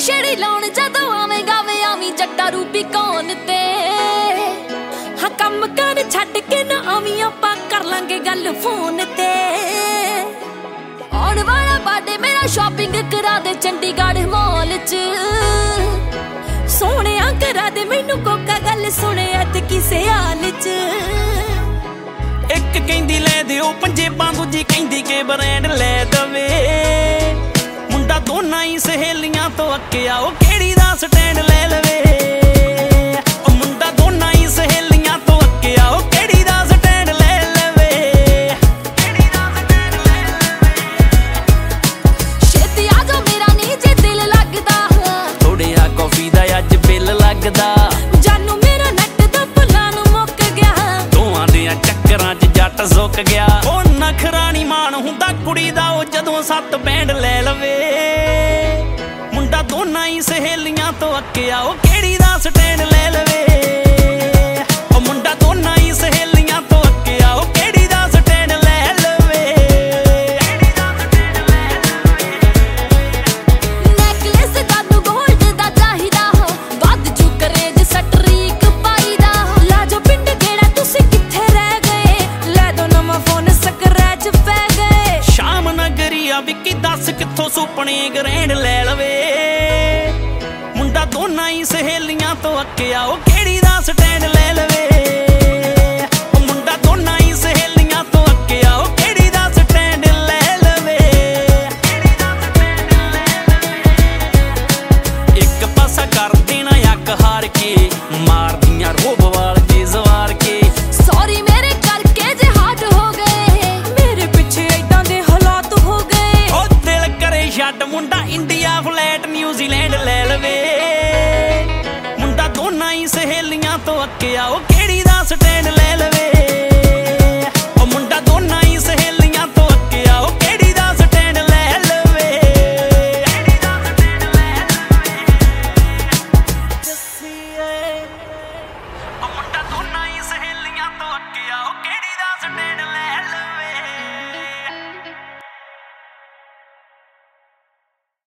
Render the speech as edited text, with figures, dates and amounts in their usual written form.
ਛੇੜੀ ਲਾਉਣ ਜਦੋਂ ਆਵੇਂਗਾ ਵੇ ਆਵੀਂ ਜੱਟਾ ਰੂਪੀ ਕੌਣ ਤੇ ਹਾਂ ਕੰਮ ਕਰ ਛੱਡ ਕੇ ਨਾ ਆਵੀਂ ਆਪਾਂ ਕਰ ਲਾਂਗੇ ਗੱਲ ਫੋਨ ਤੇ ਆਉਣ ਵਾਲਾ ਬਰਥਡੇ ਮੇਰਾ ਸ਼ਾਪਿੰਗ ਕਰਾ ਦੇ ਚੰਡੀਗੜ੍ਹ ਮਾਲ 'ਚ ਸੋਹਣਿਆ ਕਰਾ ਦੇ ਮੈਨੂੰ ਕੋਕਾ ਗੱਲ ਸੁਣਿਆ ਤੇ ਕਿਸੇ ਹਾਲ 'ਚ ਇੱਕ ਕਹਿੰਦੀ ਲੈ ਦਿਓ ਪੰਜੇਬਾਂ ਦੂਜੀ ਕਹਿੰਦੀ ਕਿ ਬ੍ਰਾਂਡ ਲੈ ਦਵੇ ਮੁੰਡਾ ਦੋਨਾਂ ਹੀ ਸਹੇਲੀਆਂ ਤੋਂ ਅੱਕਿਆ ਉਹ ਕਿਹੜੀ ਦਾ ਸਟੈਂਡ ਲੈ ਲਵੇ ਉਹ ਮੁੰਡਾ ਦੋਨਾਂ ਹੀ ਸਹੇਲੀਆਂ ਤੋਂ ਅੱਕਿਆ ਉਹ ਕਿਹੜੀ ਦਾ ਸਟੈਂਡ ਲੈ ਲਵੇ ਕਿਹੜੀ ਦਾ ਸਟੈਂਡ ਲੈ ਲਵੇ ਛੇਤੀ ਆ ਜਾ ਮੇਰਾ ਨੀ ਜੇ ਦਿਲ ਲੱਗਦਾ ਥੋੜਿਆ ਕਾਫੀ ਦਾ ਅੱਜ ਬਿੱਲ ਲੱਗਦਾ ਜਾਨੂ ਮੇਰਾ ਨੱਟ ਦਾ ਪਲਾਨ ਮੁੱਕ ਗਿਆ ਦੋਵਾਂ ਦੇ ਚੱਕਰਾਂ 'ਚ ਜੱਟ ਸੁੱਕ ਗਿਆ ਉਹ ਨਖਰਾ ਨੀ ਮਾਣ ਹੁੰਦਾ ਕੁੜੀ ਦਾ ਉਹ ਜਦੋਂ 7 ਬੈਂਡ ਲੈ ਲਵੇ ਮੁੰਡਾ ਦੋਨਾਂ ਹੀ ਸਹੇਲੀਆਂ ਤੋਂ ਅੱਕਿਆ ਉਹ ਕਿਹੜੀ ਦਾ ਸਟੈਂਡ ਲੈ ਲਵੇ ਉਹ ਮੁੰਡਾ ਦੋਨਾਂ ਹੀ ਸਹੇਲੀਆਂ ਤੋਂ ਅੱਕਿਆ ਉਹ ਕਿਹੜੀ ਦਾ ਸਟੈਂਡ ਲੈ ਲਵੇ ਕਿਹੜੀ ਦਾ ਸਟੈਂਡ ਲੈ ਲਵੇ ਨੈਕਲੇਸ ਤੁਹਾਨੂੰ ਗੋਲਡ ਦਾ ਚਾਹੀਦਾ ਵੱਧ ਜੂ ਕਰੇਜ ਸਟਰੀਕ ਪਾਈਦਾ ਲਾਜੋ ਪਿੰਡ ਕਿਹੜਾ ਤੁਸੀਂ ਕਿੱਥੇ ਰਹਿ ਗਏ ਲੈ ਦੋ ਨਵਾਂ ਫੋਨ ਸਕਰੈਚ ਪੈ ਗਏ ਸ਼ਾਮ ਨਗਰੀ ਆ ਵਿੱਕੀ ਦੱਸ ਕਿੱਥੋਂ ਸੁਪਨੇ ਗ੍ਰੈਂਡ ਲੈ ਲਵੇ ਮੁੰਡਾ ਦੋਨਾਂ ਹੀ ਸਹੇਲੀਆਂ ਤੋਂ ਅੱਕਿਆ ਉਹ ਕਿਹੜੀ ਦਾ ਸਟੈਂਡ ਲੈ ਲਵੇ ਉਹ ਮੁੰਡਾ ਦੋਨਾਂ ਹੀ ਸਹੇਲੀਆਂ ਤੋਂ ਅੱਕਿਆ ਉਹ ਕਿਹੜੀ ਦਾ ਸਟੈਂਡ ਲੈ ਲਵੇ ਕਿਹੜੀ ਦਾ ਸਟੈਂਡ ਲੈ ਲਵੇ ਇੱਕ ਪਾਸਾ ਕਰ ਦੇਣਾ ਅੱਗ ਹਾਰ ਕੇ ਮਾਰਦੀਆਂ ਰੋਬ ਵਾਲ ਜੇ ਜ਼ਵਾਰ ਕੇ ਸੌਰੀ ਮੇਰੇ ਕਰਕੇ ਜੇ ਹਾਰਟ ਹੋ ਗਏ ਮੇਰੇ ਪਿੱਛੇ ਏਦਾਂ ਦੇ ਹਾਲਾਤ ਹੋ ਗਏ ਉਹ ਦਿਲ ਕਰੇ ਛੱਡ ਮੁੰਡਾ ਇੰਡੀਆ ਫਲੈਟ ਨਿਊਜ਼ੀਲੈਂਡ ਲੈ ਲਵੇ ਮੁੰਡਾ ਦੋਨਾਂ ਹੀ ਸਹੇਲੀਆਂ ਤੋਂ ਅੱਕਿਆ ਉਹ ਕਿਹੜੀ ਦਾ ਸਟੈਂਡ ਲੈ